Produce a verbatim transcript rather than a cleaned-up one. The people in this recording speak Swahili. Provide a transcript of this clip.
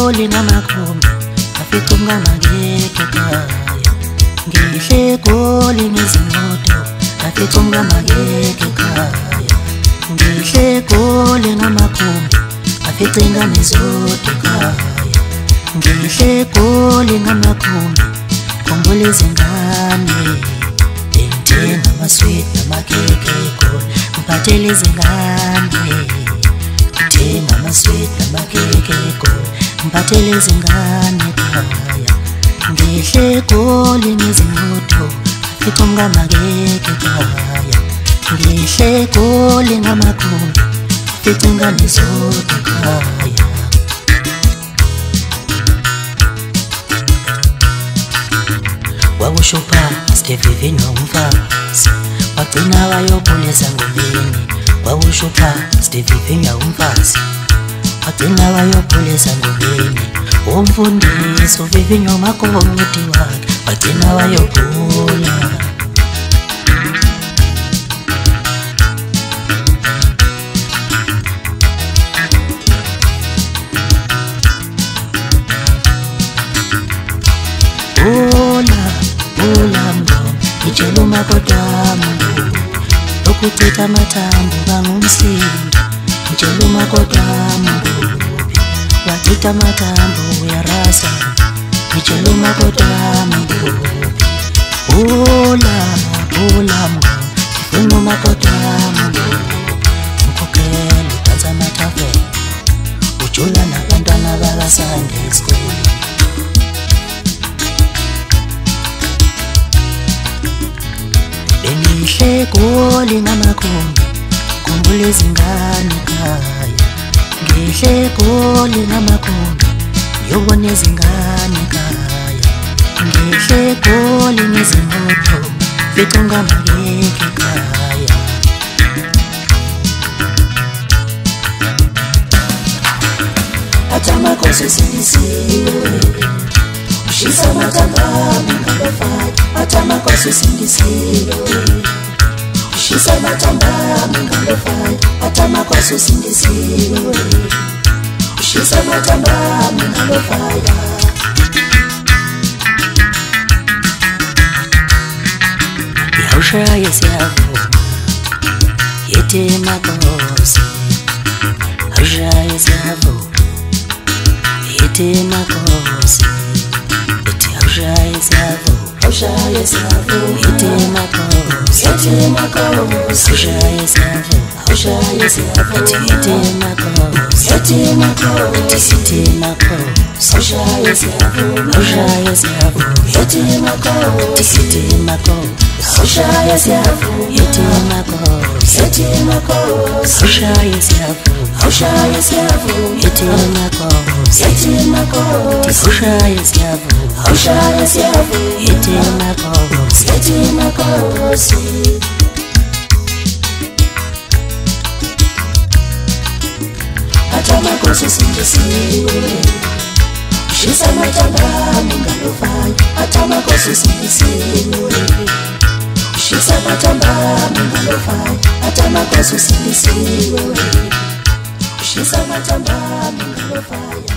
Goli ngamakhumbi afica umngamangeke ekhaya. Ngihle Goli ngezimoto afica umngamangeke ekhaya. Ngihle Goli ngamakhumbi afica ingane zodwa ekhaya. Ngihle Goli ngamakhumbi khumbula izingane. Bengithenga amasweet namakeke eGoli ngiphathele izingane. Ngithenga amasweet namakeke eGoli ngiphathele izingane ekhaya. Ngihle Goli ngezimoto afica umngamangeke ekhaya. Ngihle Goli ngamakhumbi afica ingane zodwa ekhaya. Wakushupha Stevivinyo umfazi wagcina wayopholeza ngomini. Wakushupha Stevivinyo umfazi wagcina wayopholeza ngomini. Umfundisi uVivinyo umakoti wakhe wagcina wayophola. Hola, hola mngoma, ngitshela umakoti wami ukuchitha amathambo bangumsindo. Ngitshela umakoti wami wachitha amathambo uyarasa. Ngitshela umakoti wami hola, hola mngoma, ngifuna umakoti wami ngikhokhela udansa amathaveni ujula nabantwana bakaSunday School. Bengihle Goli ngamakhumbi khumbula izingane ekhaya. Ngihle Goli ngamakhumbi ngiyobona izingane ekhaya. Ngihle Goli ngezimoto fica umngamangeke ekhaya. Athi amakhosi sindisiwe ushisa amathambo ngalofaya. Athi amakhosi sindisiwe ushisa amathambo ngalofaya. Athi amakhosi sindisiwe ushisa amathambo ngalofaya. Yawushaya siyavuma yethi makhosi. Yawushaya siyavuma yethi makhosi. Yawushaya siyavuma Yawushaya siyavuma yethi makhosi. Yethi makhosi Yawushaya siyavuma Yawushaya siyavuma yethi makhosi. Yethi makhosi yethi makhosi Yawushaya siyavuma Yawushaya siyavuma yethi makhosi. Yethi makhosi Yawushaya siyavuma yethi makhosi. Yethi makhosi Yawushaya siyavuma Yawushaya siyavuma yethi makhosi. Yethi makhosi Yawushaya siyavuma Yawushaya siyavuma yethi makhosi. Yethi makhosi Athi amakhosi sindisiwe ushisa amathambo ngalofaya. Athi amakhosi sindisiwe ushisa amathambo ngalofaya. Athi amakhosi sindisiwe ushisa amathambo ngalofaya.